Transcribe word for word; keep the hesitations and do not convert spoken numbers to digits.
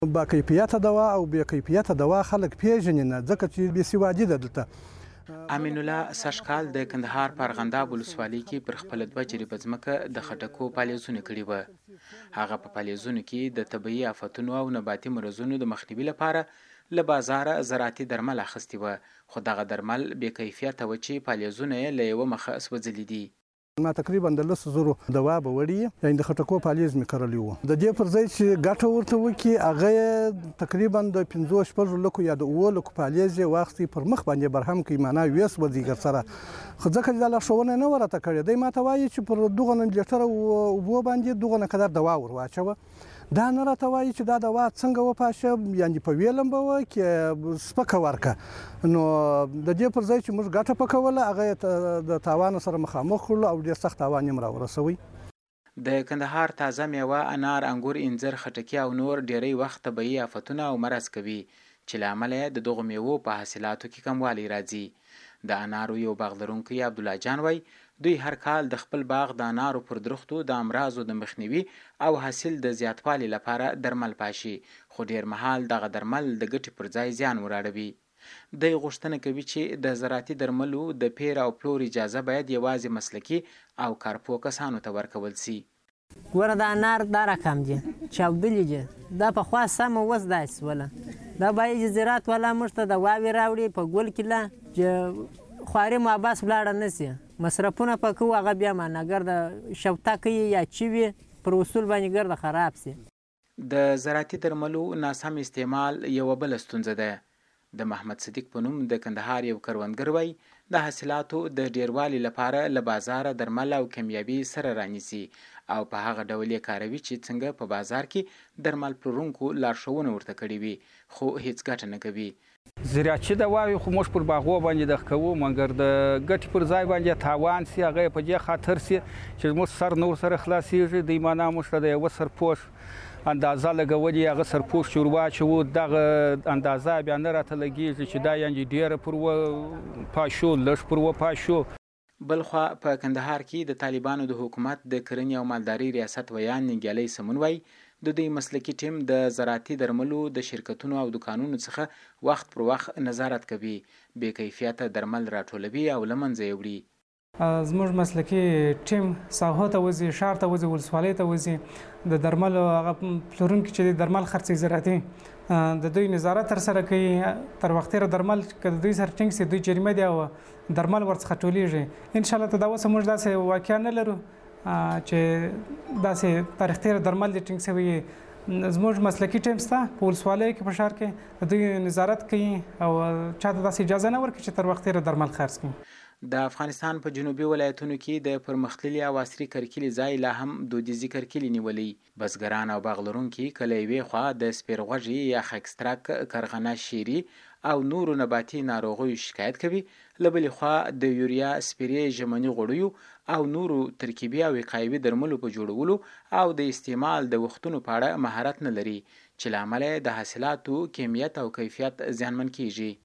با کیفیته دوا او بې کیفیته دوا خلک پیژني نه، ځکه چې بې سوادي ده دلته. امین الله سږکال د کندهار په ارغنداب ولسوالۍ کې پر خپله دوه جریبه ځمکه د خټکو پالیزونه کړي وه. هغه په پالیزونو کې د طبیعي آفتونو او نباتي مرضونو د مخنیوي لپاره له بازاره زراعتي درمل اخیستي وه، خو دغه درمل بې کیفیته وه چې پالیزونه یې له یوه مخه سوځلي دي. ما تقریبا د لسو زرو دوا به وړي، یعنې د خټکو پالیز مې کرلی وو. د دې پر ځای چې ګټه ورته وکړي، هغه یې تقریبا د پنځو شپږو لکو یا د اووه لکو پالیز یې واخیستې پر مخ باندې برهم کړي، معنا ویې سوځي سره. خو ځکه چې دا لارښوونه نه وه راته کړې، دی ما ته وایي چې پر دغه لیټره اوبو باندې دغه نه قدر دوا ور واچوه. دا نه راته وایي چې دا دوا څنګه وپاشه، یعنې په ویلم به وه کې سپکه ورکړه. نو د دې پر ځای چې موږ ګټه پکوله، هغه یې د تاوان سره مخامخ کړلو او ډېر سخت تاوان یې راورسوی. د کندهار تازه میوه، انار، انګور، انځر، خټکي او نور ډیری وخت طبیعي آفتونه او مرض کوي چې له امله یې د دغو میوو په حاصلاتو کې کموالی راځي. د انارو یو باغ لرونکی عبدالله جان وایي دوی هر کال د خپل باغ د انارو پر درختو د امراضو د مخنیوي او حاصل د زیاتوالي لپاره درمل پاشي، خو ډیر مهال دغه درمل د ګټې پر ځای زیان وراړوي. دی غوښتنه کوي چې د زراعتي درملو د پیر او پلور اجازه باید یوازې مسلکي او کارپوه کسانو ته ورکول سي. ګوره د انار دا رقم دي چاودلي دي، دا پخوا سمه اوس داسې شوله. دا باید چې زراعت والا موږ ته دواوې راوړي په ګل کې، چې خواري مو عباس ولاړه نه سي، مصرفونه په کوو هغه بیا معناګر د شوته کوي یا چې وي پر اصول باندې ګرده خراب سي. د زراعتي درملو ناسم استعمال یوه بله ستونزه ده. د محمد صدیق په نوم د کندهار یو کروندګر وایي د حاصلاتو د ډیروالي لپاره له بازاره درمل او کیمیاوي سره رانیسي او په هغه ډول یې کاروي چې څنګه په بازار کې درمل پلورونکو لارښوونه ورته کړې وي، خو هیڅ ګټه نه کوي. زراعتي دواوې خو موږ پر باغو باندې دغه کوو، مګر د ګټې پر ځای باندې تاوان سي، هغه یې په دې خاطر سي چې موږ سر نور سره خلاصېږي. دوی معنا موږ ته د یوه سرپوش اندازه لګولې، هغه سرپوش چې ور واچوو دغه اندازه بیا نه راته لګېږي چې دا یعنې ډېره پر و پاشو لږ پر و پاشو. بلخوا په کندهار کې د طالبانو د حکومت د کرنې او مالدارۍ ریاست ویان ننګیالی سمون وایي د دوی مسلکي ټیم د زراعتي درملو د شرکتونو او دکانونو څخه وخت پر وخت نظارت کوي، بې کیفیته درمل راټولوي او له منځه یې وړي. زموږ مسلکي ټیم ساحو ته وځي، ښار ته وځي، ولسوالۍ ته وځي، د درملو هغه پلورونکي چې درمل خرڅوي زراعتي د دوی نظارت ترسره کوي. تر وختیره درمل که د دوی سره ټینګ سي، دوی جریمه دي او درمل ورڅخه ټولیږي. انشاءالله ته دا اوس موږ داسې واقعا نه لرو چې داسې تاریخ تیر درمل دي ټینګ سوي. زموږ مسلکي ټیم شته په ولسوالیو کې، په ښار کې د دوی نظارت کوي او چاته داسې اجازه نه ورکوي چې تر وختیره درمل خرڅ کړي. د افغانستان په جنوبي ولایتونو کې د پرمختللي او عصري کرکلي ځای لا هم دودیزي کرکلي نیولي. بزګران او باغ لرونکي که له یوې خوا د سپیرغوږي یا خاکسترک، کرغنه، شیري او نورو نباتي ناروغیو شکایت کوي، له بلې خوا د یوریا، سپیرې، ژمني غوړیو او نورو ترکیبي او وقایوي درملو په جوړولو او د استعمال د وختونو په اړه مهارت نه لري، چې له امله د حاصلاتو کمیت او کیفیت زیانمن کیږي.